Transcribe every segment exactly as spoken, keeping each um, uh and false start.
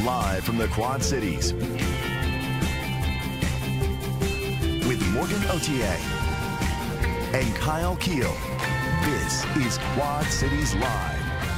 live from the Quad Cities with Morgan Otier and Kyle Keel. This is Quad Cities Live.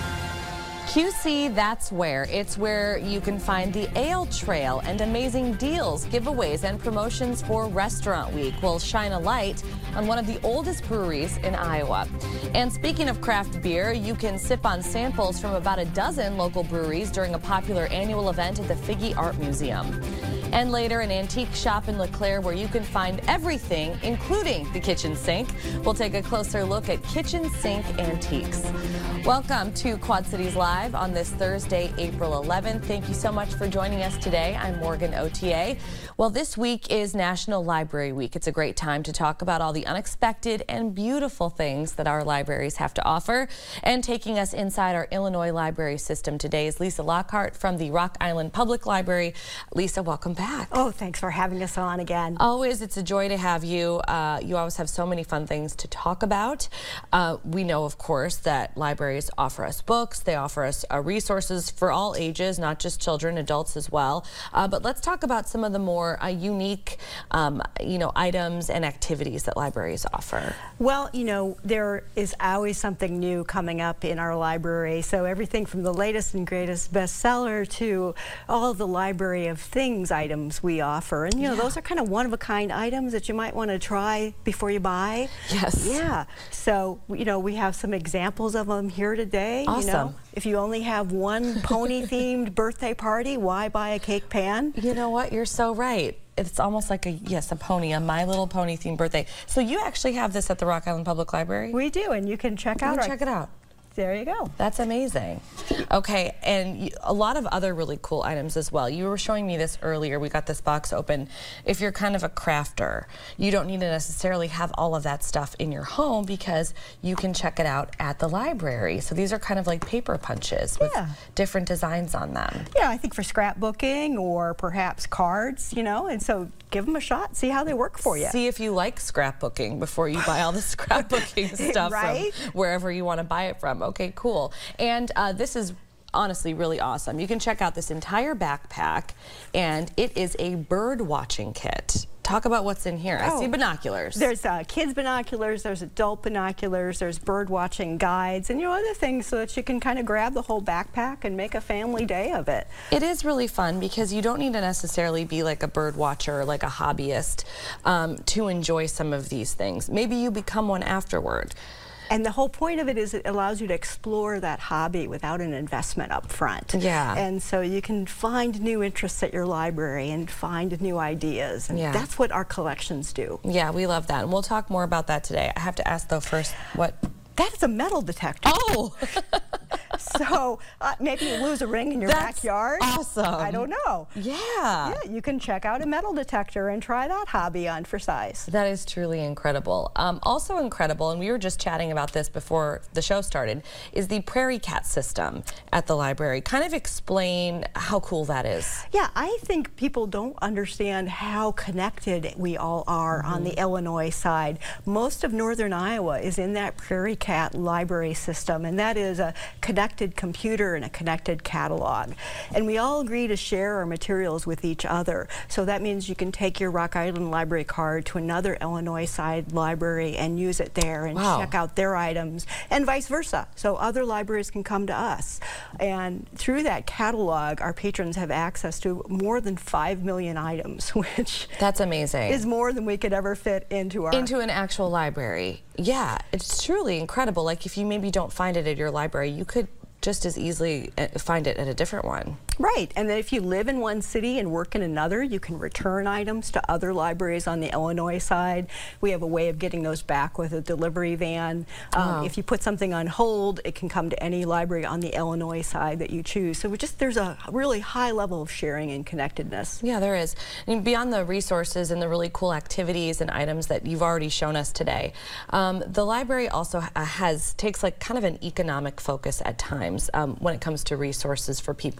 Q C, that's where. It's where you can find the Ale Trail and amazing deals, giveaways, and promotions for Restaurant Week will shine a light on one of the oldest breweries in Iowa. And speaking of craft beer, you can sip on samples from about a dozen local breweries during a popular annual event at the Figge Art Museum. And later, an antique shop in LeClaire where you can find everything, including the kitchen sink. We'll take a closer look at kitchen sink antiques. Welcome to Quad Cities Live on this Thursday, April eleventh. Thank you so much for joining us today. I'm Morgan Otier. Well, this week is National Library Week. It's a great time to talk about all the unexpected and beautiful things that our libraries have to offer. And taking us inside our Illinois library system today is Lisa Lockhart from the Rock Island Public Library. Lisa, welcome back. Oh, thanks for having us on again. Always, it's a joy to have you. Uh, you always have so many fun things to talk about. Uh, we know, of course, that libraries offer us books. They offer us uh, resources for all ages, not just children, adults as well. Uh, but let's talk about some of the more uh, unique, um, you know, items and activities that libraries offer. Well, you know, there is always something new coming up in our library. So everything from the latest and greatest bestseller to all the library of things items we offer. And, you know, yeah. those are kind of one-of-a-kind items that you might want to try before you buy. Yes. Yeah. So, you know, we have some examples of them here today. Awesome. You know, if you only have one pony-themed birthday party, why buy a cake pan? You know what? You're so right. It's almost like a, yes, a pony, a My Little Pony themed birthday. So you actually have this at the Rock Island Public Library? We do, and you can check you out can our... check it out. There you go. That's amazing. Okay, and a lot of other really cool items as well. You were showing me this earlier. We got this box open. If you're kind of a crafter, you don't need to necessarily have all of that stuff in your home because you can check it out at the library. So these are kind of like paper punches with yeah. different designs on them. Yeah, I think for scrapbooking or perhaps cards, you know, and so give them a shot, see how they work for you. See if you like scrapbooking before you buy all the scrapbooking stuff right? from wherever you want to buy it from. Okay, cool. And uh, this is honestly really awesome. You can check out this entire backpack, and it is a bird watching kit. Talk about what's in here. Oh, I see binoculars. There's uh, kids binoculars, there's adult binoculars, there's bird watching guides, and you know, other things so that you can kind of grab the whole backpack and make a family day of it. It is really fun because you don't need to necessarily be like a bird watcher or like a hobbyist um, to enjoy some of these things. Maybe you become one afterward. And the whole point of it is it allows you to explore that hobby without an investment up front. Yeah. And so you can find new interests at your library and find new ideas. And yeah. that's what our collections do. Yeah, we love that. And we'll talk more about that today. I have to ask though first, what? That is a metal detector. Oh! So uh, maybe you lose a ring in your That's backyard. Awesome. I don't know. Yeah. Yeah, you can check out a metal detector and try that hobby on for size. That is truly incredible. Um, also incredible, and we were just chatting about this before the show started, is the Prairie Cat system at the library. Kind of explain how cool that is. Yeah, I think people don't understand how connected we all are mm-hmm. on the Illinois side. Most of northern Iowa is in that Prairie Cat library system, and that is a connected computer and a connected catalog. And we all agree to share our materials with each other. So that means you can take your Rock Island library card to another Illinois side library and use it there and wow. check out their items, and vice versa. So other libraries can come to us. And through that catalog, our patrons have access to more than five million items, which that's amazing. Is more than we could ever fit into our into an actual library. Yeah, it's truly incredible. Like if you maybe don't find it at your library, you could just as easily find it at a different one. Right, and then if you live in one city and work in another, you can return items to other libraries on the Illinois side. We have a way of getting those back with a delivery van. Um, wow. If you put something on hold, it can come to any library on the Illinois side that you choose. So we just there's a really high level of sharing and connectedness. Yeah, there is. I mean, beyond the resources and the really cool activities and items that you've already shown us today, um, the library also has takes like kind of an economic focus at times um, when it comes to resources for people.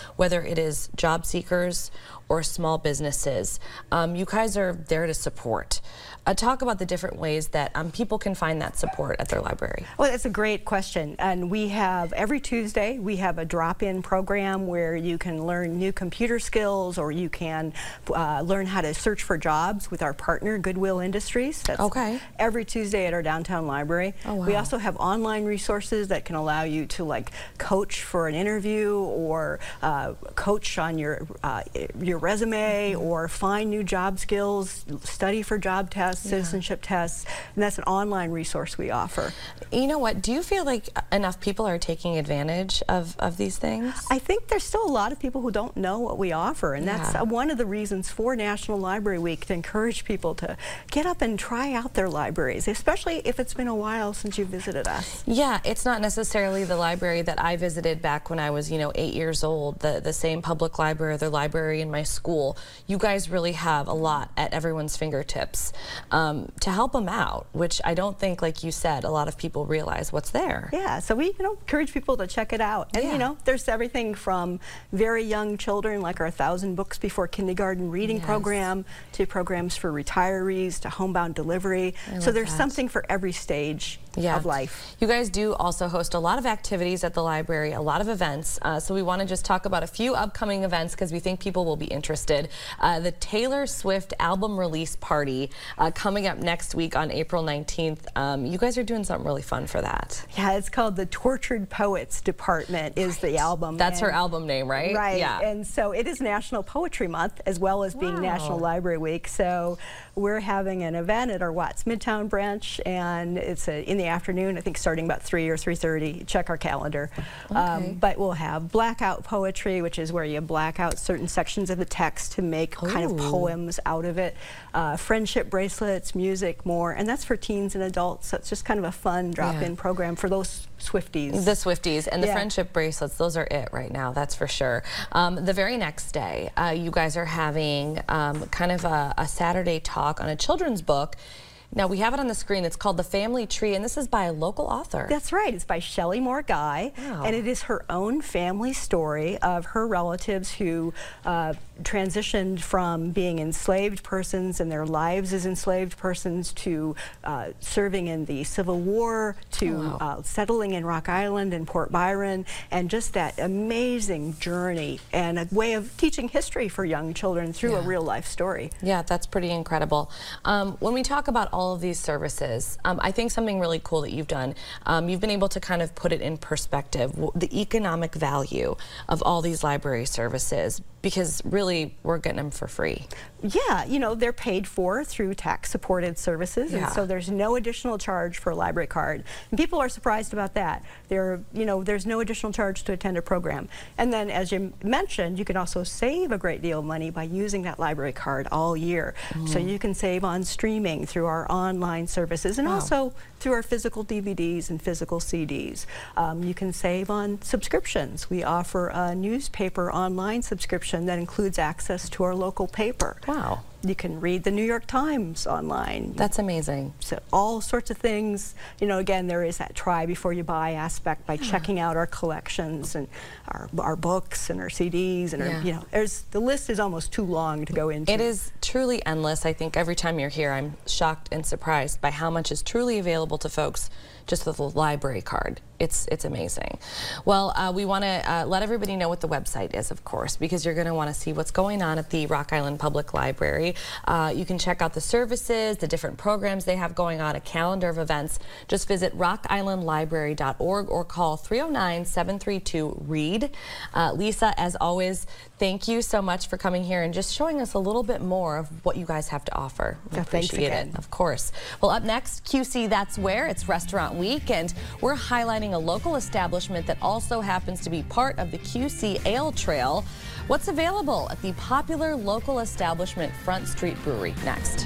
whether it is job seekers or small businesses. Um, you guys are there to support. Uh, talk about the different ways that um, people can find that support at their library. Well, that's a great question. And we have, every Tuesday, we have a drop-in program where you can learn new computer skills, or you can uh, learn how to search for jobs with our partner, Goodwill Industries. That's okay. every Tuesday at our downtown library. Oh, wow. We also have online resources that can allow you to like coach for an interview, or uh, coach on your, uh, your resume, mm-hmm. or find new job skills, study for job tests, yeah. citizenship tests, and that's an online resource we offer. You know what, do you feel like enough people are taking advantage of, of these things? I think there's still a lot of people who don't know what we offer, and yeah. that's uh, one of the reasons for National Library Week, to encourage people to get up and try out their libraries, especially if it's been a while since you visited us. Yeah, it's not necessarily the library that I visited back when I was, you know, eight years old, the, the same public library, the library in my school. You guys really have a lot at everyone's fingertips um, to help them out, which I don't think, like you said, a lot of people realize what's there. Yeah, so we, you know, encourage people to check it out. And, yeah. you know, there's everything from very young children, like our Thousand Books Before Kindergarten reading yes. program, to programs for retirees, to homebound delivery. So there's that. something for every stage yeah. of life. You guys do also host a lot of activities at the library, a lot of events. Uh, so we want to just talk about a few upcoming events because we think people will be interested. Uh, the Taylor Swift album release party uh, coming up next week on April nineteenth. Um, you guys are doing something really fun for that. Yeah, it's called the Tortured Poets Department is right. the album. That's and, her album name, right? Right. Yeah. And so it is National Poetry Month as well as being wow. National Library Week. So we're having an event at our Watts Midtown branch, and it's a, in the afternoon, I think starting about three or three thirty. Check our calendar. Okay. Um, but we'll have blackout poetry, which is where you black out certain sections of the text to make Ooh. kind of poems out of it. Uh, friendship bracelets, music, more, and that's for teens and adults. So it's just kind of a fun drop-in yeah. program for those Swifties. The Swifties and the yeah. friendship bracelets, those are it right now, that's for sure. Um, the very next day, uh, you guys are having um, kind of a, a Saturday talk on a children's book. Now, we have it on the screen. It's called The Family Tree, and this is by a local author. That's right. It's by Shelley Moore Guy, wow. and it is her own family story of her relatives who uh, transitioned from being enslaved persons and their lives as enslaved persons to uh, serving in the Civil War, to oh, wow. uh, settling in Rock Island and Port Byron, and just that amazing journey and a way of teaching history for young children through yeah. a real-life story. Yeah, that's pretty incredible. Um, when we talk about all all of these services, um, I think something really cool that you've done, um, you've been able to kind of put it in perspective, the economic value of all these library services, because really we're getting them for free. Yeah, you know, they're paid for through tax-supported services, yeah. and so there's no additional charge for a library card. And people are surprised about that. There, you know, there's no additional charge to attend a program. And then, as you mentioned, you can also save a great deal of money by using that library card all year. Mm. So you can save on streaming through our online services, and wow. also through our physical D V Ds and physical C Ds. Um, you can save on subscriptions. We offer a newspaper online subscription that includes access to our local paper. Wow. You can read the New York Times online. That's amazing. So all sorts of things. You know, again, there is that try before you buy aspect by yeah. checking out our collections and our, our books and our C Ds and yeah. our, you know, there's, the list is almost too long to go into. It is truly endless. I think every time you're here, I'm shocked and surprised by how much is truly available to folks just with a library card. It's it's amazing. Well, uh, we want to uh, let everybody know what the website is, of course, because you're going to want to see what's going on at the Rock Island Public Library. Uh, you can check out the services, the different programs they have going on, a calendar of events. Just visit rock island library dot org or call three oh nine, seven three two, read. Uh, Lisa, as always, thank you so much for coming here and just showing us a little bit more of what you guys have to offer. We yeah, appreciate thanks it, of course. Well, up next, Q C That's Where. It's Restaurant Week, and we're highlighting a local establishment that also happens to be part of the Q C Ale Trail. What's available at the popular local establishment Front Street Brewery? Next.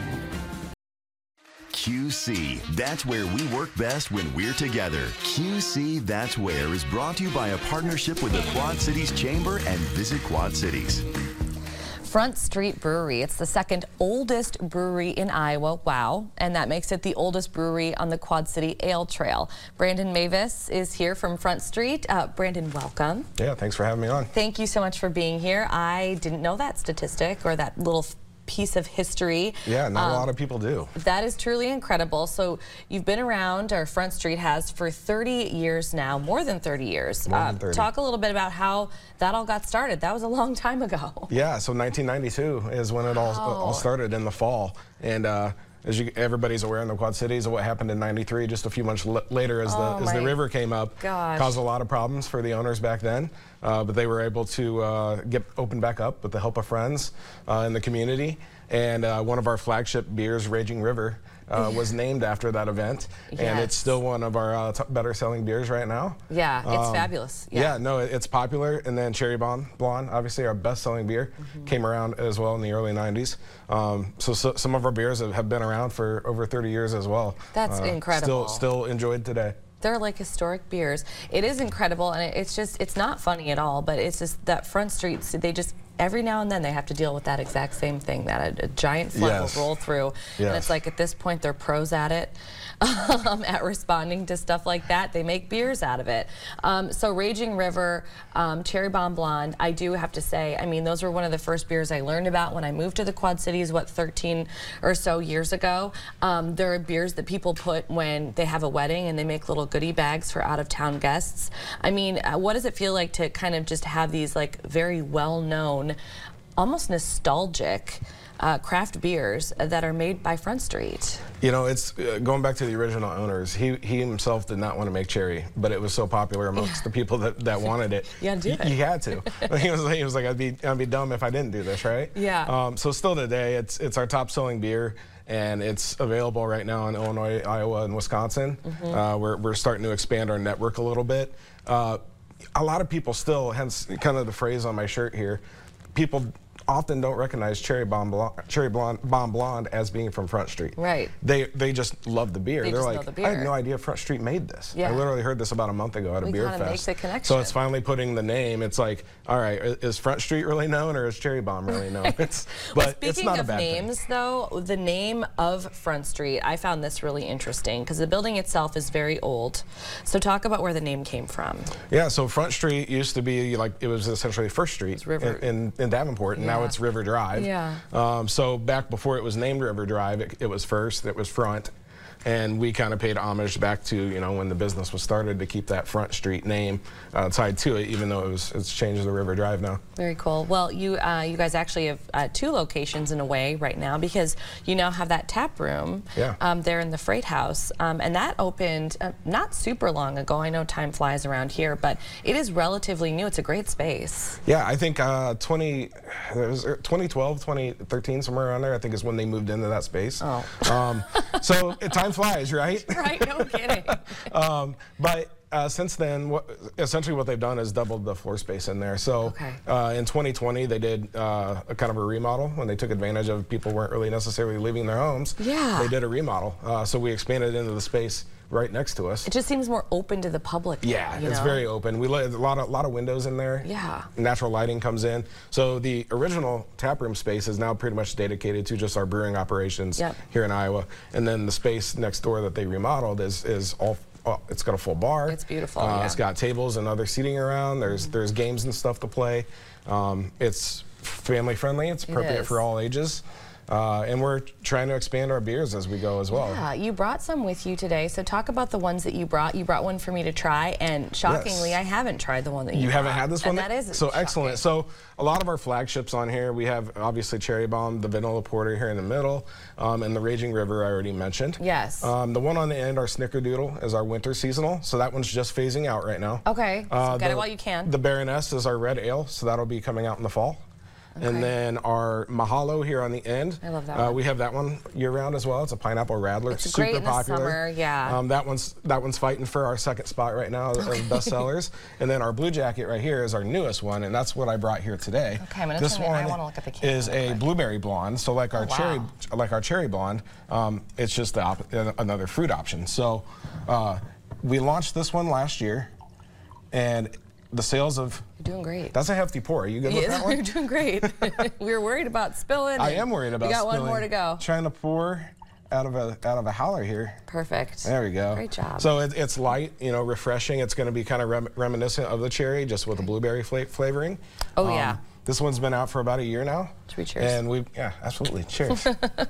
Q C, that's where we work best when we're together. Q C That's Where is brought to you by a partnership with the Quad Cities Chamber and Visit Quad Cities. Front Street Brewery. It's the second oldest brewery in Iowa. Wow. And that makes it the oldest brewery on the Quad City Ale Trail. Brandon Mavis is here from Front Street. Uh, Brandon, welcome. Yeah, thanks for having me on. Thank you so much for being here. I didn't know that statistic or that little piece of history. Yeah, not um, a lot of people do. That is truly incredible. So you've been around, or Front Street has, for thirty years now, more than thirty years. More uh, than thirty. Talk a little bit about how that all got started. That was a long time ago. Yeah, so nineteen ninety-two is when it all, Wow. all started in the fall. And uh, as you, everybody's aware in the Quad Cities of what happened in ninety-three, just a few months l later as, Oh the, as the my river came up, gosh. caused a lot of problems for the owners back then. Uh, but they were able to uh, get opened back up with the help of friends uh, in the community. And uh, one of our flagship beers, Raging River, uh, was named after that event. Yes. And it's still one of our uh, top better selling beers right now. Yeah, it's Um, fabulous. Yeah. Yeah. no, it- it's popular. And then Cherry Bomb Blonde, obviously our best selling beer, Mm-hmm. came around as well in the early nineties. Um, so, so some of our beers have, have been around for over thirty years as well. That's Uh, incredible. Still, still enjoyed today. They're like historic beers. It is incredible, and it- it's just, it's not funny at all, but it's just that Front Street, they just, every now and then they have to deal with that exact same thing, that a, a giant flood Yes. will roll through. And Yes. it's like, at this point, they're pros at it, um, at responding to stuff like that. They make beers out of it. Um, so Raging River, um, Cherry Bomb Blonde, I do have to say, I mean, those were one of the first beers I learned about when I moved to the Quad Cities, what, thirteen or so years ago. Um, there are beers that people put when they have a wedding and they make little goodie bags for out-of-town guests. I mean, uh, what does it feel like to kind of just have these like very well-known, almost nostalgic uh, craft beers that are made by Front Street? You know, it's uh, going back to the original owners. He he himself did not want to make cherry, but it was so popular amongst the people that, that wanted it. You had to do y- it. You had to. he was like, he was like, I'd be I'd be dumb if I didn't do this, right? Yeah. Um, so still today, it's it's our top selling beer. And it's available right now in Illinois, Iowa, and Wisconsin. Mm-hmm. uh, we're, we're starting to expand our network a little bit. Uh, a lot of people still, hence kind of the phrase on my shirt here, people often don't recognize Cherry Bomb Blonde, Cherry Blonde, Bomb Blonde as being from Front Street. Right. They they just love the beer. They They're just like, know the I had beer. no idea Front Street made this. Yeah. I literally heard this about a month ago at a We beer kinda fest. make the connection. So it's finally putting the name. It's like, all right, i- is Front Street really known or is Cherry Bomb really known? It's, Well, but it's speaking not a of bad names, thing. though, the name of Front Street, I found this really interesting because the building itself is very old. So talk about where the name came from. Yeah, so Front Street used to be like, it was essentially First Street River- in, in, in Davenport, and now Yeah. it's River Drive. Yeah. Um, so back before it was named River Drive, it, it was First, it was Front. And we kind of paid homage back to, you know, when the business was started to keep that Front Street name uh, tied to it, even though it was it's changed to River Drive now. Very cool. Well, you uh, you guys actually have uh, two locations in a way right now because you now have that tap room Yeah. um, there in the Freight House, um, and that opened uh, not super long ago. I know time flies around here, but it is relatively new. It's a great space. Yeah, I think uh, twenty, it was twenty twelve, twenty thirteen, somewhere around there, I think is when they moved into that space. Oh. Um, so it, time flies, right? Right? No kidding. um, but uh, since then, what, essentially what they've done is doubled the floor space in there. So Okay. uh, in twenty twenty, they did uh, a kind of a remodel when they took advantage of people weren't really necessarily leaving their homes. Yeah. They did a remodel. Uh, so we expanded into the space right next to us. It just seems more open to the public. Yeah, you it's know? very open. We let a lot of lot of windows in there. Yeah. Natural lighting comes in. So the original taproom space is now pretty much dedicated to just our brewing operations Yep. here in Iowa. And then the space next door that they remodeled is is all. Uh, it's got a full bar. It's beautiful, Uh, yeah. It's got tables and other seating around. There's Mm-hmm. there's games and stuff to play. Um, it's family friendly. It's appropriate is. for all ages. Uh, and we're trying to expand our beers as we go as well. Yeah, you brought some with you today, so talk about the ones that you brought. You brought one for me to try, and shockingly, Yes. I haven't tried the one that you You haven't brought. had this one? And that is so shocking. excellent. So a lot of our flagships on here, we have obviously Cherry Bomb, the Vanilla Porter here in the middle, um, and the Raging River I already mentioned. Yes. Um, the one on the end, our Snickerdoodle, is our winter seasonal, so that one's just phasing out right now. Okay, so Uh, get it the- while you can. The Baroness is our red ale, so that'll be coming out in the fall. Okay. And then our Mahalo here on the end. I love that uh, one. We have that one year round as well. It's a pineapple rattler. It's super great in the popular. summer, yeah. Um, that one's that one's fighting for our second spot right now of best sellers. And then our Blue Jacket right here is our newest one, and that's what I brought here today. Okay, I'm gonna this turn it- I one wanna look at the can is real a quick. blueberry blonde. So like our Oh, wow. cherry, like our cherry blonde, um, it's just the op another fruit option. So uh, we launched this one last year, and the sales of... You're doing great. That's a hefty pour. Are you good with Yeah, that one? You're doing great. We were worried about spilling. I am worried about spilling. We got spilling. one more to go. Trying to pour out of a out of a howler here. Perfect. There we go. Great job. So it, it's light, you know, refreshing. It's going to be kind of rem reminiscent of the cherry, just with the blueberry fla flavoring. Oh, um, yeah. This one's been out for about a year now. Should we cheers? And we, yeah, absolutely. Cheers.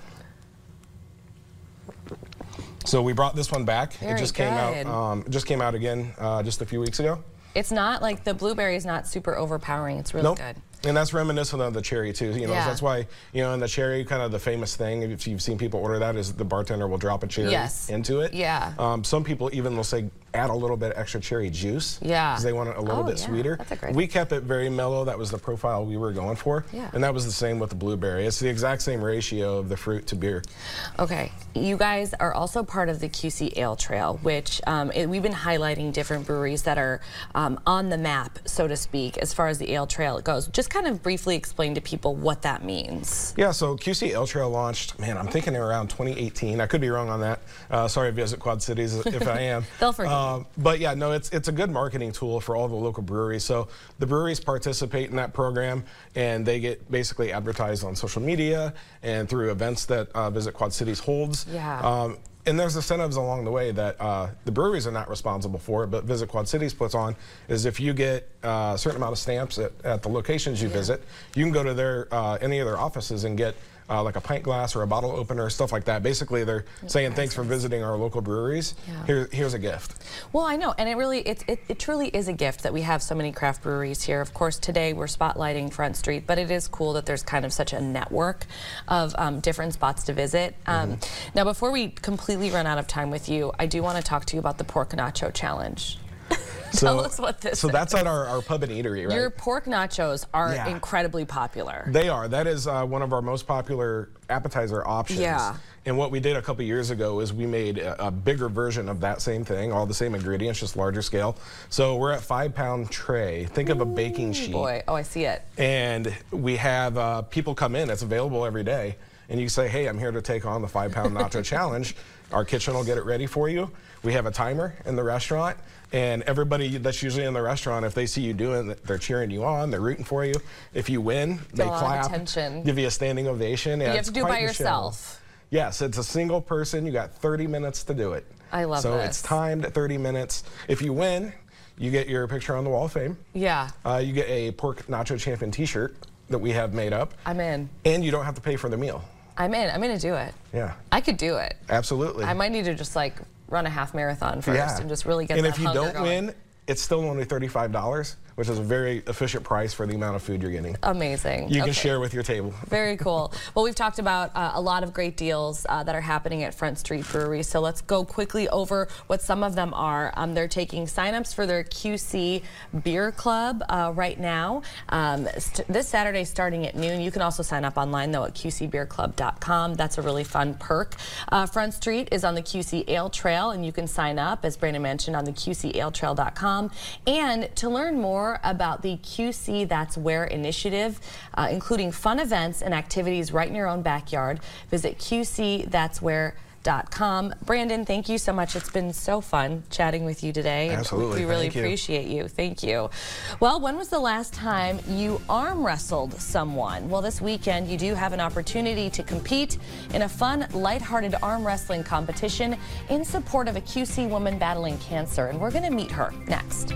So we brought this one back. Very it just good. came out. Um, just came out again uh, just a few weeks ago. It's not like the blueberry is not super overpowering. It's really Nope. good. And that's reminiscent of the cherry too. You know, Yeah. that's why, you know, in the cherry, kind of the famous thing, if you've seen people order that, is the bartender will drop a cherry Yes. into it. Yeah. Um, some people even will say add a little bit extra cherry juice. Yeah. Because they want it a little Oh, bit yeah. sweeter. That's a great We kept it very mellow. That was the profile we were going for. Yeah. And that was the same with the blueberry. It's the exact same ratio of the fruit to beer. Okay, you guys are also part of the Q C Ale Trail, which um, it, we've been highlighting different breweries that are um, on the map, so to speak, as far as the Ale Trail goes. Just kind of briefly explain to people what that means. Yeah, so Q C Ale Trail launched, man, I'm thinking around twenty eighteen. I could be wrong on that. Uh, sorry, Visit Quad Cities, if I am. They'll forgive uh, But yeah, no, it's it's a good marketing tool for all the local breweries. So the breweries participate in that program, and they get basically advertised on social media and through events that uh, Visit Quad Cities holds. Yeah. Um, and there's incentives along the way that uh, the breweries are not responsible for, but Visit Quad Cities puts on, is if you get uh, a certain amount of stamps at, at the locations you Yeah. visit, you can go to their uh, any of their offices and get uh, like a pint glass or a bottle opener, stuff like that. Basically, they're saying thanks for visiting our local breweries. Yeah. Here, here's a gift. Well, I know, and it really, it, it, it truly is a gift that we have so many craft breweries here. Of course, today we're spotlighting Front Street, but it is cool that there's kind of such a network of um, different spots to visit. Um, Mm-hmm. Now, before we completely run out of time with you, I do want to talk to you about the Pork Nacho Challenge. So, Tell us what this So is. that's at our, our pub and eatery, right? Your pork nachos are Yeah. incredibly popular. They are. That is uh, one of our most popular appetizer options. Yeah. And what we did a couple years ago is we made a, a bigger version of that same thing, all the same ingredients, just larger scale. So we're at five pound tray. Think of a baking sheet. Boy, oh, I see it. And we have uh, people come in, it's available every day, and you say, hey, I'm here to take on the five pound nacho challenge. Our kitchen will get it ready for you. We have a timer in the restaurant, and everybody that's usually in the restaurant, if they see you doing it, they're cheering you on, they're rooting for you. If you win, they a lot of clap, attention. give you a standing ovation. You Yeah, have it's to do it quite by the show. yourself. Yes, it's a single person. You got thirty minutes to do it. I love so this. it's timed at thirty minutes. If you win, you get your picture on the Wall of Fame. Yeah, Uh, you get a Pork Nacho Champion t-shirt that we have made up. I'm in. And you don't have to pay for the meal. I'm in. I'm going to do it. Yeah, I could do it. absolutely. I might need to just like run a half marathon first yeah. and just really get And that if you hunger don't going. win, it's still only thirty-five dollars, which is a very efficient price for the amount of food you're getting. Amazing. You Okay. can share with your table. Very cool. Well, we've talked about uh, a lot of great deals uh, that are happening at Front Street Brewery. So let's go quickly over what some of them are. Um, they're taking signups for their Q C Beer Club uh, right now. Um, this Saturday starting at noon. You can also sign up online though at Q C beer club dot com. That's a really fun perk. Uh, Front Street is on the Q C Ale Trail, and you can sign up, as Brandon mentioned, on the Q C ale trail dot com. And to learn more about the Q C That's Where initiative, uh, including fun events and activities right in your own backyard, visit Q C that's where dot com. Brandon, thank you so much. It's been so fun chatting with you today. and Absolutely. We really Thank you. appreciate you. Thank you. Well, when was the last time you arm wrestled someone? Well, this weekend you do have an opportunity to compete in a fun, lighthearted arm wrestling competition in support of a Q C woman battling cancer, and we're going to meet her next.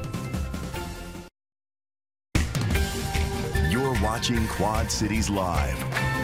You're watching Quad Cities Live.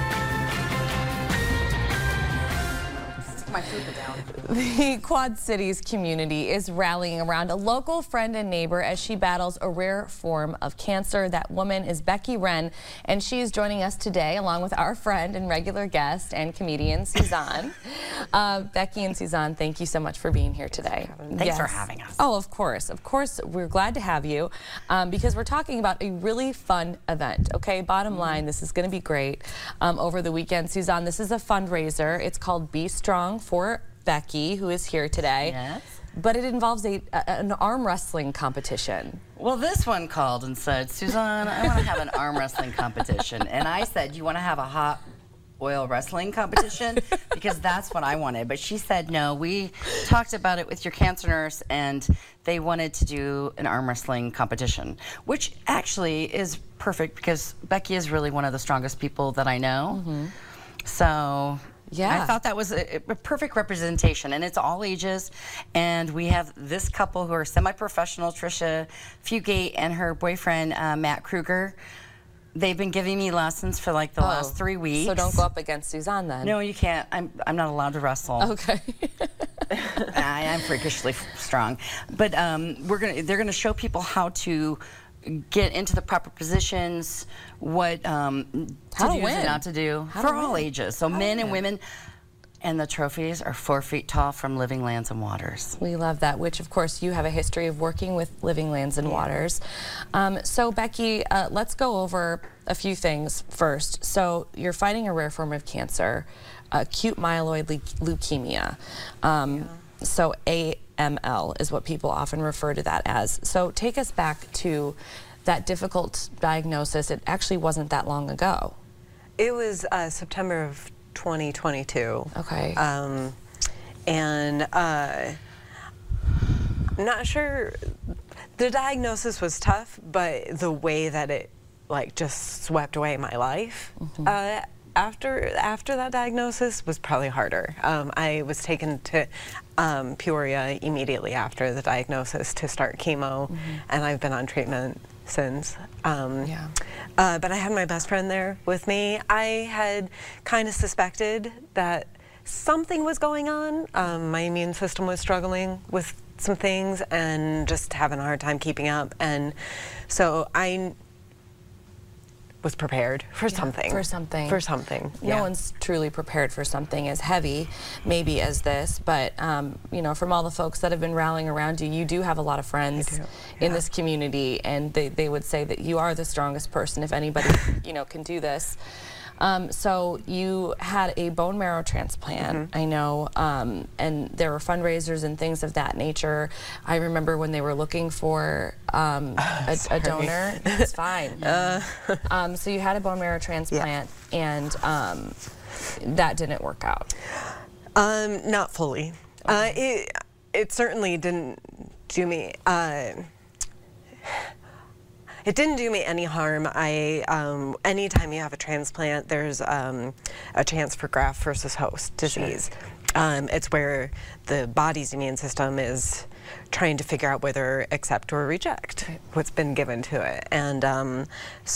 My food down. The Quad Cities community is rallying around a local friend and neighbor as she battles a rare form of cancer. That woman is Becky Wren, and she is joining us today along with our friend and regular guest and comedian Suzanne. uh, Becky and Suzanne, thank you so much for being here today. Thanks for having us. Oh, of course. Of course, we're glad to have you um, because we're talking about a really fun event, okay? Bottom Mm-hmm. line, this is going to be great um, over the weekend. Suzanne, this is a fundraiser. It's called Be Strong for Becky, who is here today. Yes. But it involves a, a an arm wrestling competition. Well, this one called and said, Suzanne, I want to have an arm wrestling competition. And I said, you want to have a hot oil wrestling competition because that's what I wanted. But she said no. We talked about it with your cancer nurse, and they wanted to do an arm wrestling competition, which actually is perfect because Becky is really one of the strongest people that I know. Mm-hmm. So yeah, I thought that was a, a perfect representation, and it's all ages. And we have this couple who are semi-professional, Trisha Fugate and her boyfriend, uh, Matt Kruger. They've been giving me lessons for like the oh, last three weeks. So don't go up against Suzanne then. No, you can't. I'm I'm not allowed to wrestle. Okay. I am freakishly strong, but um, we're gonna they're gonna show people how to get into the proper positions, what um, how to to do win. and not to do how for to all win. ages. So how men and women. And the trophies are four feet tall from Living Lands and Waters. We love that, which of course you have a history of working with Living Lands and Waters. Um, so Becky, uh, let's go over a few things first. So you're fighting a rare form of cancer, acute myeloid le leukemia. Um, yeah. So A M L is what people often refer to that as. So take us back to that difficult diagnosis. It actually wasn't that long ago. It was uh, September of twenty twenty-two. Okay. Um, and uh, not sure, the diagnosis was tough, but the way that it like just swept away my life mm-hmm. uh, after after that diagnosis was probably harder. Um, I was taken to um, Peoria immediately after the diagnosis to start chemo, mm-hmm. and I've been on treatment since. Um, yeah. Uh, but I had my best friend there with me. I had kind of suspected that something was going on. Um, my immune system was struggling with some things and just having a hard time keeping up. And so I was prepared for yeah, something. For something. For something. No yeah. one's truly prepared for something as heavy, maybe as this, but um, you know, from all the folks that have been rallying around you, you do have a lot of friends yeah. in this community, and they, they would say that you are the strongest person if anybody, you know, can do this. Um, so you had a bone marrow transplant, mm-hmm. I know, um, and there were fundraisers and things of that nature. I remember when they were looking for um, uh, a, a donor. It's fine. Uh. Um, so you had a bone marrow transplant, yeah. and um, that didn't work out. Um, not fully. Okay. Uh, it, it certainly didn't do me. Uh, It didn't do me any harm. I, um, anytime you have a transplant, there's um, a chance for graft versus host disease. Sure. Um, it's where the body's immune system is trying to figure out whether accept or reject right. what's been given to it. And um,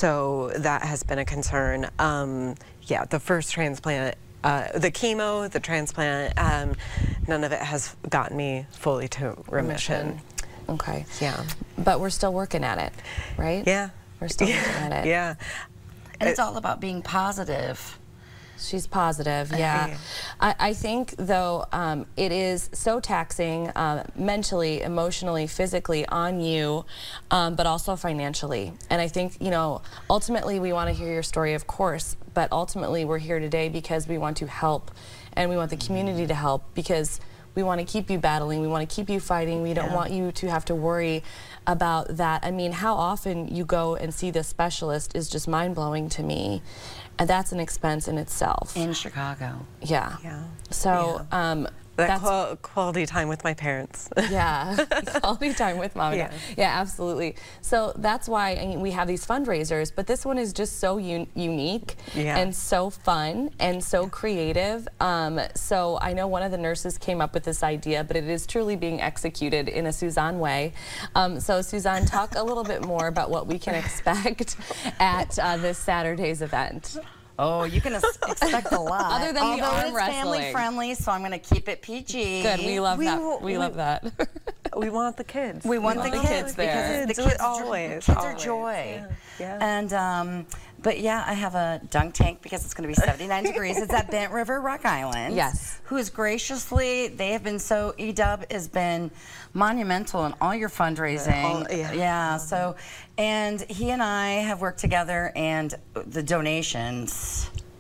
so that has been a concern. Um, yeah, the first transplant, uh, the chemo, the transplant, um, none of it has gotten me fully to remission. remission. Okay. Yeah. But we're still working at it, right? Yeah. We're still yeah. working at it. Yeah. And it's all about being positive. She's positive, yeah. I, I think, though, um, it is so taxing uh, mentally, emotionally, physically on you, um, but also financially. And I think, you know, ultimately we want to hear your story, of course, but ultimately we're here today because we want to help, and we want the community to help, because we want to keep you battling, we want to keep you fighting, we don't yeah. want you to have to worry about that. I mean, how often you go and see this specialist is just mind-blowing to me, and that's an expense in itself. In Chicago. Yeah. Yeah. So, yeah. um, that that's qual quality time with my parents. Yeah, quality time with mom and yeah. dad. Yeah, absolutely. So that's why I mean, we have these fundraisers, but this one is just so un unique yeah. and so fun and so creative. Um, so I know one of the nurses came up with this idea, but it is truly being executed in a Suzanne way. Um, so Suzanne, talk a little bit more about what we can expect at uh, this Saturday's event. Oh, you can expect a lot. Other than Although the arm it's wrestling. family friendly, so I'm going to keep it P G. Good, we love we that. We, we love that. We want the kids. We want, we the, want kids, the kids there. Because the kids, always, kids always. are joy. Yeah. Yeah. And um, but yeah, I have a dunk tank because it's going to be seventy-nine degrees. It's at Bent River, Rock Island. Yes. Who is graciously, they have been so, E W has been monumental in all your fundraising. All, yeah. yeah. So, and he and I have worked together, and the donations.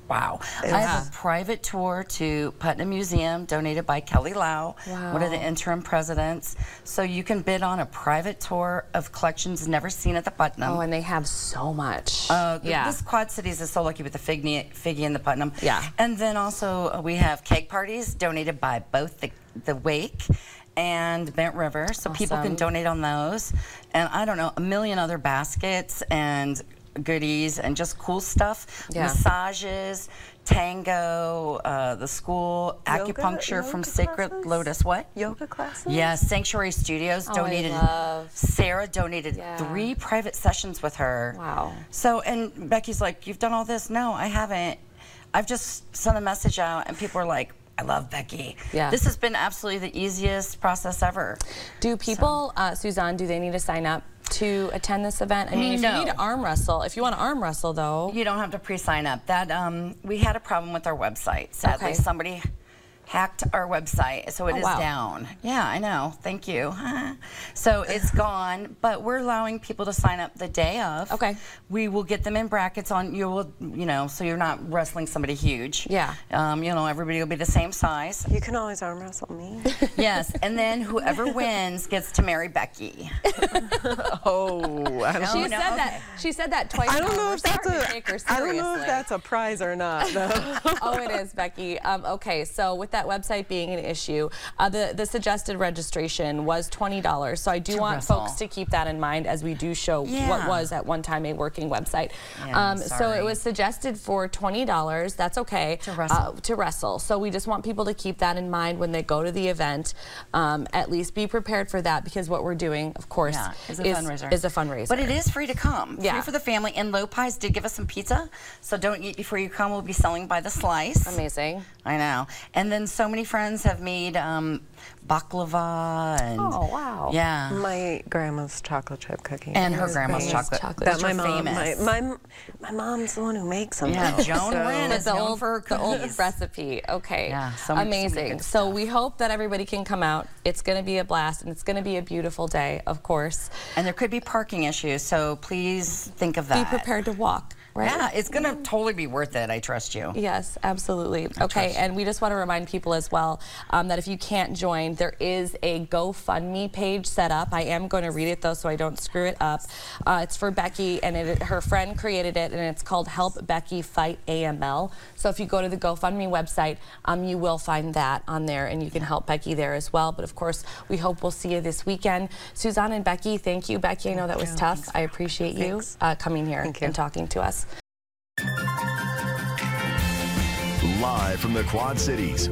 Wow. I have a private tour to Putnam Museum donated by Kelly Lau, Wow. one of the interim presidents. So you can bid on a private tour of collections never seen at the Putnam. Oh, and they have so much. Uh, yeah. This Quad Cities is so lucky with the Figgy, Figgy and the Putnam. Yeah. And then also uh, we have cake parties donated by both the, the Wake and Bent River, so people can Awesome. donate on those. And I don't know, a million other baskets and goodies and just cool stuff. Yeah. Massages, tango, uh, the school, Yoga- acupuncture from yoga Sacred classes? Lotus. What? Yoga classes? Yes, Sanctuary Studios Oh, I donated. love- Sarah donated Yeah. three private sessions with her. Wow. So, and Becky's like, "You've done all this?" No, I haven't. I've just sent a message out, and people are like, "I love Becky." Yeah. This has been absolutely the easiest process ever. Do people, uh, Suzanne, do they need to sign up to attend this event? I mean, if No. you need to arm wrestle, if you want to arm wrestle, though. You don't have to pre-sign up. That um, we had a problem with our website. Sadly, Okay. somebody hacked our website, so it Oh, is wow. down. Yeah, I know. Thank you. So it's gone, but we're allowing people to sign up the day of. Okay. We will get them in brackets on. You will, you know, so you're not wrestling somebody huge. Yeah. Um, you know, everybody will be the same size. You can always arm wrestle me. Yes, and then whoever wins gets to marry Becky. Oh, I don't, She no, said okay. that. She said that twice. I don't now. know We're if that's starting a. to take her I don't know seriously. if that's a prize or not. Though. Oh, it is, Becky. Um, okay, so with that website being an issue, uh, the the suggested registration was twenty dollars. So I do To want wrestle. folks to keep that in mind as we do show what Yeah. was at one time a working website. Yeah, um, so sorry. it was suggested for twenty dollars. That's okay. To wrestle. Uh, to wrestle. So we just want people to keep that in mind when they go to the event. Um, at least be prepared for that, because what we're doing, of course, Yeah, is a is, fundraiser. is a fundraiser. But it is free to come. Yeah. Free for the family. And Low Pies did give us some pizza, so don't eat before you come. We'll be selling by the slice. amazing. I know. And then so many friends have made um, baklava and. Oh, wow. Yeah. My grandma's chocolate chip cookie. And her Is grandma's great. chocolate. chocolate. That which my are mom, my, famous. my my mom's the one who makes them. Yeah, though, Joan so- Wren is the known old, for her the old cookies. recipe. Okay. Yeah, so many- so many amazing. good So stuff. we hope that everybody can come out. It's going to be a blast, and it's going to be a beautiful day, of course. And there could be parking issues, so please think of that. Be prepared to walk, right? Yeah, it's going to totally be worth it. I trust you. Yes, absolutely. Okay, trust and we just want to remind people as well um, that if you can't join, there is a GoFundMe page set up. I am going to read it though, so I don't screw it up. Uh, it's for Becky, and it, her friend created it, and it's called Help Becky Fight A M L. So if you go to the GoFundMe website, um, you will find that on there, and you can help Becky there as well. But of course, we hope we'll see you this weekend. Suzanne and Becky, thank you. Becky, I know that was tough. I appreciate you Thanks. uh, coming here Thank you. and talking to us. Live from the Quad Cities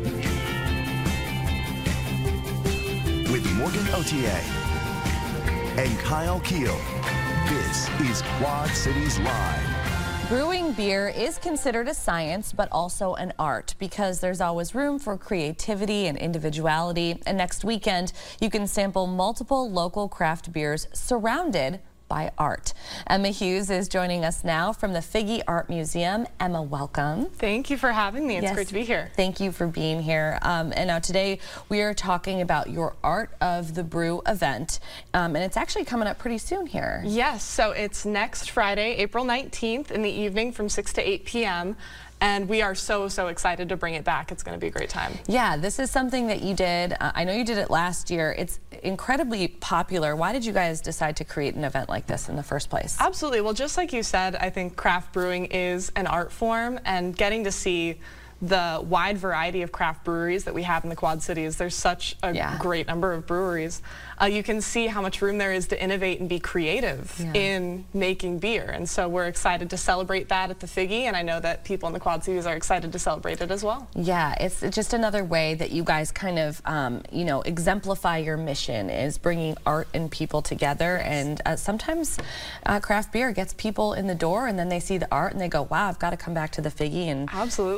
with Morgan Otier and Kyle Keel. This is Quad Cities Live. Brewing beer is considered a science, but also an art, because there's always room for creativity and individuality. And next weekend, you can sample multiple local craft beers surrounded by art. Emma Hughes is joining us now from the Figgy Art Museum. Emma, welcome. Thank you for having me. It's Yes. great to be here. Thank you for being here. Um, and now today we are talking about your Art of the Brew event, um, and it's actually coming up pretty soon here. Yes, so it's next Friday, April nineteenth in the evening from six to eight p m And we are so, so excited to bring it back. It's going to be a great time. Yeah, this is something that you did. Uh, I know you did it last year. It's incredibly popular. Why did you guys decide to create an event like this in the first place? Absolutely. Well, just like you said, I think craft brewing is an art form, and getting to see the wide variety of craft breweries that we have in the Quad Cities. There's such a Yeah. great number of breweries. Uh, you can see how much room there is to innovate and be creative Yeah. in making beer. And so we're excited to celebrate that at the Figgy, and I know that people in the Quad Cities are excited to celebrate it as well. Yeah, it's just another way that you guys kind of, um, you know, exemplify your mission, is bringing art and people together. And uh, sometimes uh, craft beer gets people in the door, and then they see the art and they go, wow, I've got to come back to the Figgy and Absolutely. check out what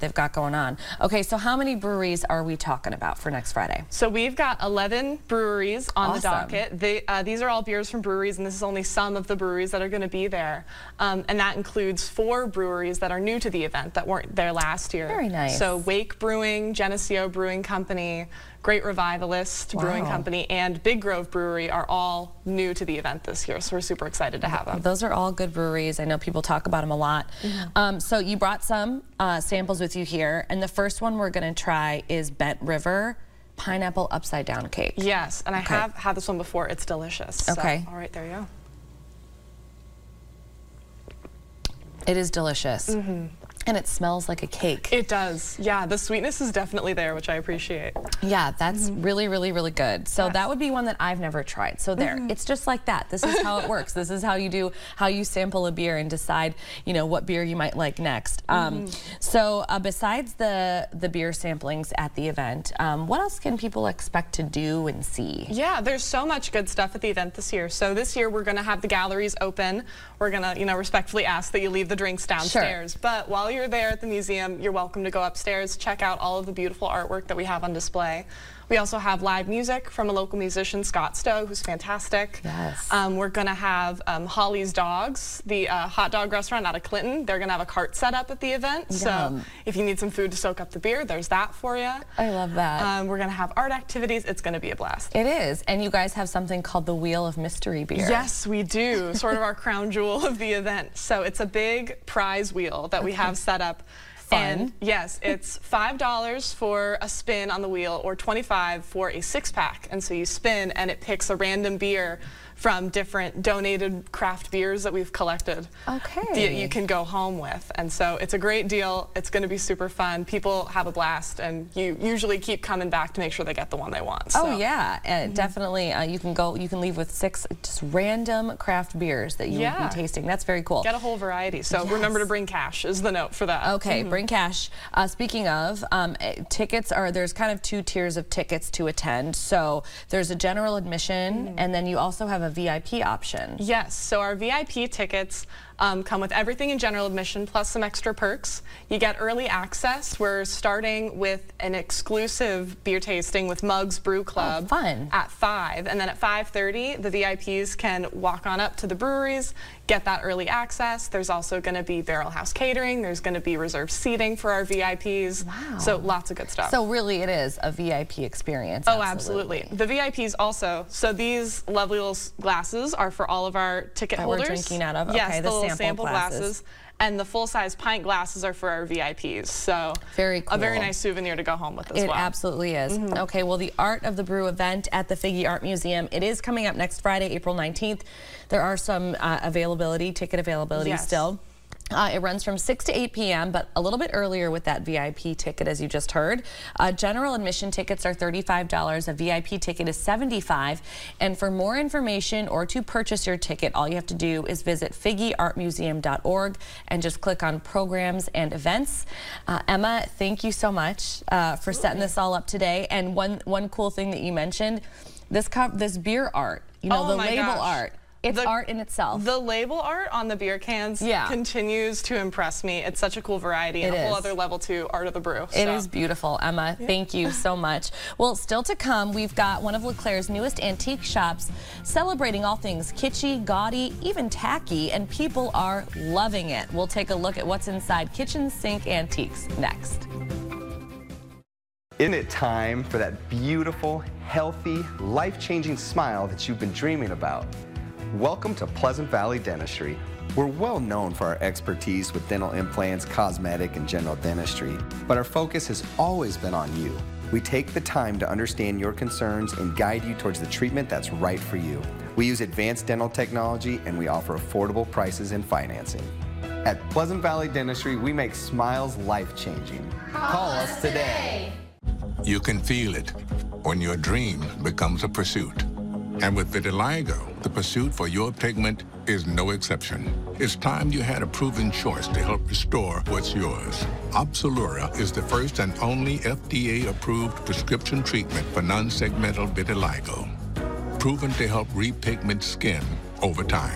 they've got going on. Okay, so how many breweries are we talking about for next Friday? So we've got eleven breweries on Awesome. the docket. They, uh, these are all beers from breweries, and this is only some of the breweries that are going to be there. Um, and that includes four breweries that are new to the event that weren't there last year. Very nice. So Wake Brewing, Geneseo Brewing Company, Great Revivalist Wow. Brewing Company, and Big Grove Brewery are all new to the event this year, so we're super excited to have them. Those are all good breweries. I know people talk about them a lot. Mm-hmm. um, so you brought some uh, samples with you here, and the first one we're going to try is Bent River Pineapple Upside Down Cake. Yes, and I Okay. have had this one before. It's delicious. Okay. So, all right, there you go. It is delicious. Mm-hmm. And it smells like a cake. It does. Yeah, the sweetness is definitely there, which I appreciate. Yeah, that's Mm-hmm. really, really, really good. So Yes. that would be one that I've never tried. So there, Mm-hmm. it's just like that. This is how it works. This is how you do, how you sample a beer and decide, you know, what beer you might like next. Um, Mm-hmm. so uh, besides the the beer samplings at the event, um, what else can people expect to do and see? Yeah, there's so much good stuff at the event this year. So this year we're going to have the galleries open. We're going to, you know, respectfully ask that you leave the drinks downstairs. But while you're there at the museum, you're welcome to go upstairs, check out all of the beautiful artwork that we have on display. We also have live music from a local musician, Scott Stowe, who's fantastic. Yes. Um, we're going to have um, Holly's Dogs, the uh, hot dog restaurant out of Clinton. They're going to have a cart set up at the event. Yum. So if you need some food to soak up the beer, there's that for you. I love that. Um, we're going to have art activities. It's going to be a blast. It is. And you guys have something called the Wheel of Mystery Beer. Yes, we do. Sort of our crown jewel of the event. So it's a big prize wheel that we have set up. Fun. And yes, it's five dollars for a spin on the wheel or twenty-five dollars for a six pack. And so you spin and it picks a random beer from different donated craft beers that we've collected Okay. that you can go home with. And so it's a great deal. It's going to be super fun. People have a blast, and you usually keep coming back to make sure they get the one they want. Oh So. yeah, uh, definitely. Uh, you can go. You can leave with six just random craft beers that you Yeah. will be tasting. That's very cool. Get a whole variety. So Yes. remember to bring cash is the note for that. Okay, bring cash. Uh, speaking of, um, eh, tickets are, there's kind of two tiers of tickets to attend. So there's a general admission, and then you also have a V I P option. Yes, so our V I P tickets um, come with everything in general admission plus some extra perks. You get early access. We're starting with an exclusive beer tasting with Mugs Brew Club Oh, fun. at five, and then at five thirty the V I Ps can walk on up to the breweries, get that early access. There's also going to be Barrel House catering. There's going to be reserved seating for our V I Ps. Wow. So lots of good stuff. So really, it is a V I P experience. Oh, absolutely. The V I Ps also. So these lovely little s- glasses are for all of our ticket That we're holders. drinking out of. Yes, Okay, the, the little sample sample glasses. glasses. And the full-size pint glasses are for our V I Ps. So Very a very cool. nice souvenir to go home with as It well. absolutely is. Okay, well, the Art of the Brew event at the Figge Art Museum, it is coming up next Friday, April nineteenth. There are some uh, availability, ticket availability Yes. still. Uh, it runs from six to eight p m, but a little bit earlier with that V I P ticket, as you just heard. Uh, general admission tickets are thirty-five dollars. A V I P ticket is seventy-five dollars. And for more information or to purchase your ticket, all you have to do is visit figge art museum dot org and just click on programs and events. Uh, Emma, thank you so much uh, for setting this all up today. And one one cool thing that you mentioned, this co this beer art, you know, Oh the my label gosh. art. It's The- art in itself. The label art on the beer cans Yeah. continues to impress me. It's such a cool variety and It a whole is. other level to Art of the Brew. It so. is beautiful, Emma. Thank you so much. Well, still to come, we've got one of LeClaire's newest antique shops celebrating all things kitschy, gaudy, even tacky, and people are loving it. We'll take a look at what's inside Kitchen Sink Antiques next. Isn't it time for that beautiful, healthy, life-changing smile that you've been dreaming about? Welcome to Pleasant Valley Dentistry. We're well known for our expertise with dental implants, cosmetic, and general dentistry, but our focus has always been on you. We take the time to understand your concerns and guide you towards the treatment that's right for you. We use advanced dental technology, and we offer affordable prices and financing. At Pleasant Valley Dentistry, we make smiles life-changing. Call us today. You can feel it when your dream becomes a pursuit. And with vitiligo, the pursuit for your pigment is no exception. It's time you had a proven choice to help restore what's yours. Opzelura is the first and only F D A-approved prescription treatment for non-segmental vitiligo, proven to help repigment skin over time.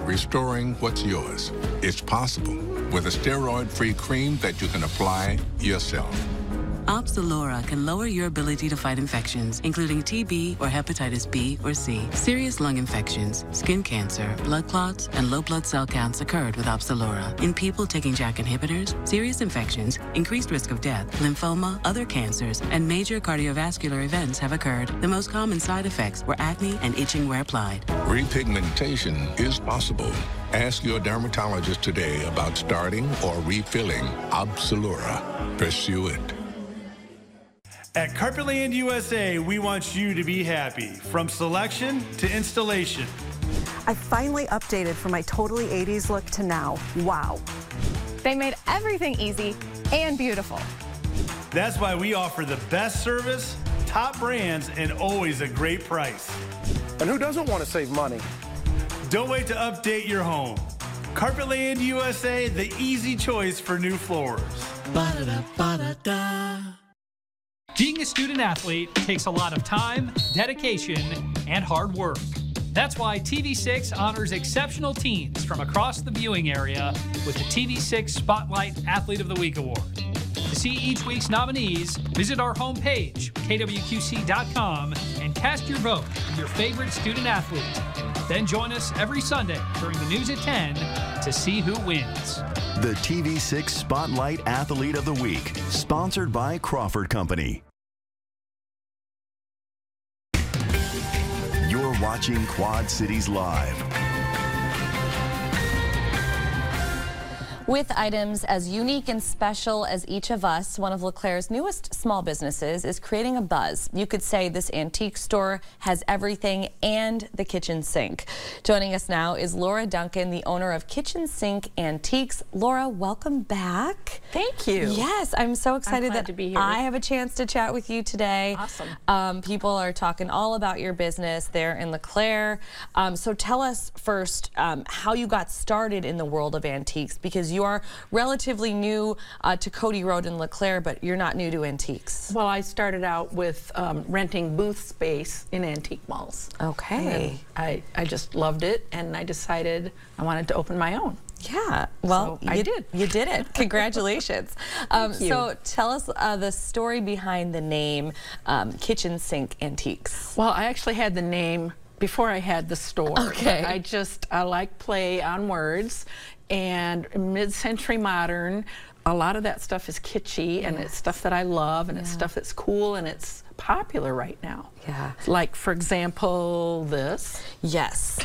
restoring what's yours. It's possible with a steroid-free cream that you can apply yourself. Opzelura can lower your ability to fight infections, including T B or hepatitis B or C. Serious lung infections, skin cancer, blood clots, and low blood cell counts occurred with Opzelura. In people taking JAK inhibitors, serious infections, increased risk of death, lymphoma, other cancers, and major cardiovascular events have occurred. The most common side effects were acne and itching where applied. Repigmentation is possible. Ask your dermatologist today about starting or refilling Opzelura. Pursue it. At Carpetland U S A, we want you to be happy, from selection to installation. I finally updated from my totally eighties look to now. Wow. They made everything easy and beautiful. That's why we offer the best service, top brands, and always a great price. And who doesn't want to save money? Don't wait to update your home. Carpetland U S A, the easy choice for new floors. Ba-da-da, ba-da-da. Being a student athlete takes a lot of time, dedication, and hard work. That's why T V six honors exceptional teens from across the viewing area with the T V six Spotlight Athlete of the Week Award. To see each week's nominees, visit our homepage, K W Q C dot com, and cast your vote for your favorite student athlete. Then join us every Sunday during the news at ten to see who wins. The T V six Spotlight Athlete of the Week, sponsored by Crawford Company. You're watching Quad Cities Live. With items as unique and special as each of us, one of LeClaire's newest small businesses is creating a buzz. You could say this antique store has everything and the kitchen sink. Joining us now is Laura Duncan, the owner of Kitchen Sink Antiques. Laura, welcome back. Thank you. Yes, I'm so excited I'm glad that to be here. I have a chance to chat with you today. Awesome. Um, people are talking all about your business there in LeClaire. Um, so tell us first um, how you got started in the world of antiques, because you You are relatively new uh, to Cody Road in LeClaire, but you're not new to antiques. Well, I started out with um, renting booth space in antique malls. Okay. I, I just loved it, and I decided I wanted to open my own. Yeah, well, so I you did. You did it. Congratulations. um, Thank you. So tell us uh, the story behind the name um, Kitchen Sink Antiques. Well, I actually had the name before I had the store. Okay. I just, I like play on words. And mid-century modern, a lot of that stuff is kitschy, and it's stuff that I love, and Yeah. it's stuff that's cool, and it's popular right now. Yeah. Like, for example, this. Yes.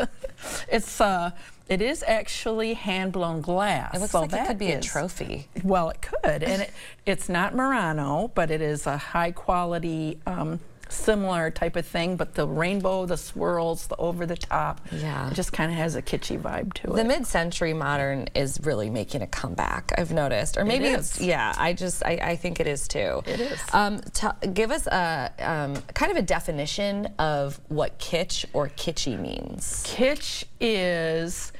It's uh, it is actually hand-blown glass. It looks so like it could that be a is- trophy. Well, it could, and it, it's not Murano, but it is a high-quality, um, similar type of thing, but the rainbow, the swirls, the over-the-top, Yeah. it just kind of has a kitschy vibe to The it. mid-century modern is really making a comeback, I've noticed. Or maybe it's, is. yeah, I just, I, I think it is too. It is. Um, t give us a um, kind of a definition of what kitsch or kitschy means. Kitsch is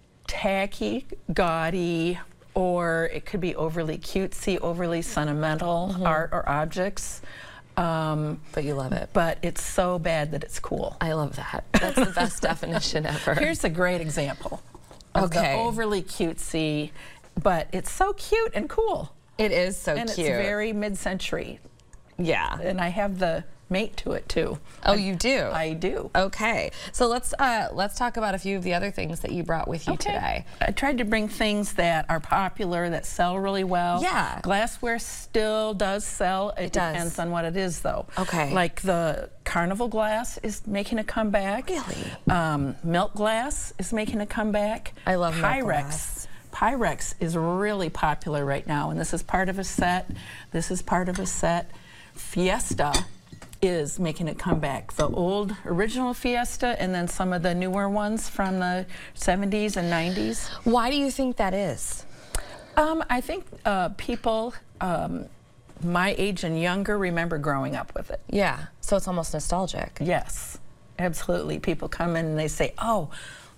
tacky, gaudy, or it could be overly cutesy, overly sentimental Mm-hmm. art or objects. Um, but you love it. But it's so bad that it's cool. I love that. That's the best definition ever. Here's a great example of Okay. the overly cutesy, but it's so cute and cool. It is so and cute. it's very mid-century. Yeah. And I have the mate to it too. Oh, I- you do? I do. Okay. So let's uh, let's talk about a few of the other things that you brought with you Okay. today. I tried to bring things that are popular, that sell really well. Yeah. Glassware still does sell. It, It does. depends on what it is, though. Okay. Like the Carnival glass is making a comeback. Really? Um, milk glass is making a comeback. I love milk Pyrex. glass. Pyrex is really popular right now, and this is part of a set. This is part of a set. Fiesta is making a comeback. The old original Fiesta and then some of the newer ones from the seventies and nineties. Why do you think that is? Um, I think uh, people um, my age and younger remember growing up with it. Yeah. So it's almost nostalgic. Yes, absolutely. People come in and they say, oh,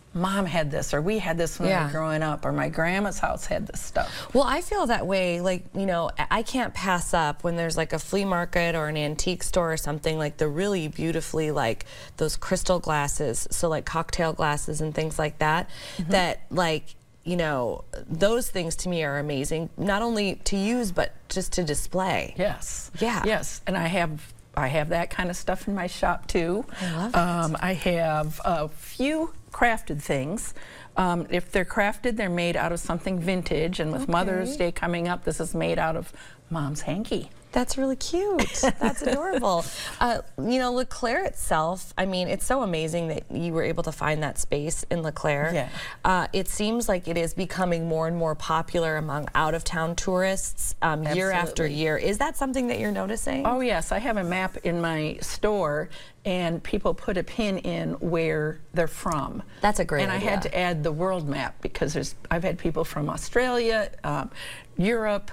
Mom had this, or we had this when we Yeah. were growing up, or my grandma's house had this stuff. Well, I feel that way. Like, you know, I can't pass up when there's like a flea market or an antique store or something, like the really beautifully, like those crystal glasses, so like cocktail glasses and things like that, Mm-hmm. that like, you know, those things to me are amazing, not only to use, but just to display. Yes. Yeah. Yes, and I have I have that kind of stuff in my shop too. I love um, I have a few crafted things. Um, if they're crafted, they're made out of something vintage, and with Okay. Mother's Day coming up, this is made out of Mom's hanky. That's really cute. That's adorable. Uh, you know, LeClaire itself, I mean, it's so amazing that you were able to find that space in LeClaire. Yeah. Uh, it seems like it is becoming more and more popular among out-of-town tourists um, year after Absolutely. year. Is that something that you're noticing? Oh yes, I have a map in my store, and people put a pin in where they're from. That's a great And I idea. had to add the world map because there's I've had people from Australia, um, Europe.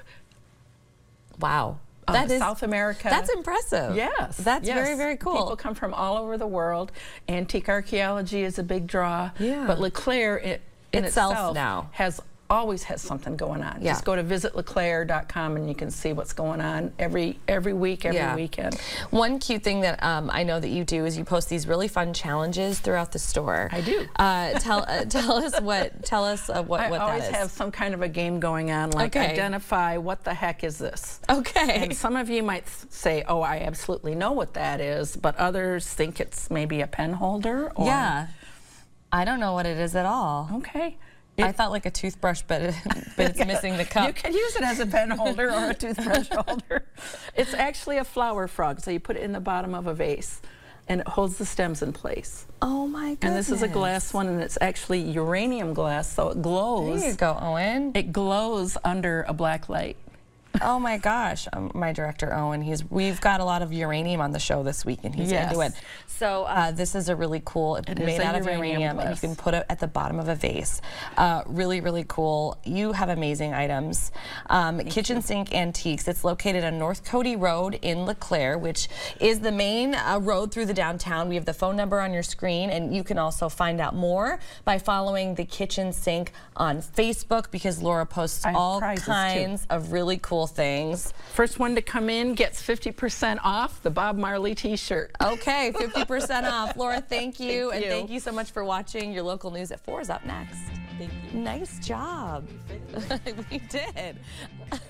Wow. Uh, That is- South America. that's impressive. Yes. That's yes. very, very cool. People come from all over the world. Antique archaeology is a big draw. Yeah. But LeClaire it, in Itself itself, now. has always has something going on. Yeah. Just go to visit leclaire dot com and you can see what's going on every every week, every Yeah. weekend. One cute thing that um, I know that you do is you post these really fun challenges throughout the store. I do. Uh, tell uh, tell us what tell us uh, what I what always that is. have some kind of a game going on, like Okay. identify what the heck is this. Okay. And some of you might th- say, oh, I absolutely know what that is, but others think it's maybe a pen holder. Or Yeah. I don't know what it is at all. Okay. I thought like a toothbrush, but, it, but it's missing the cup. You can use it as a pen holder or a toothbrush holder. It's actually a flower frog, so you put it in the bottom of a vase, and it holds the stems in place. Oh my goodness. And this is a glass one, and it's actually uranium glass, so it glows. There you go, Owen. It glows under a black light. Oh my gosh, um, my director Owen. He's we've got a lot of uranium on the show this week, and he's Yes. into it. So uh, this is a really cool, It made is a out of uranium uranium, and you glass. can put it at the bottom of a vase. Uh, really, really cool. You have amazing items. Um, Kitchen Sink Antiques. It's located on North Cody Road in LeClaire, which is the main uh, road through the downtown. We have the phone number on your screen, and you can also find out more by following the Kitchen Sink on Facebook, because Laura posts I have all prizes, too. kinds of really cool things. First one to come in gets fifty percent off the Bob Marley t-shirt. Okay, fifty percent off. Laura, thank you. Thank and you. thank you so much for watching. Your local news at four is up next. Thank you. Nice job. We did.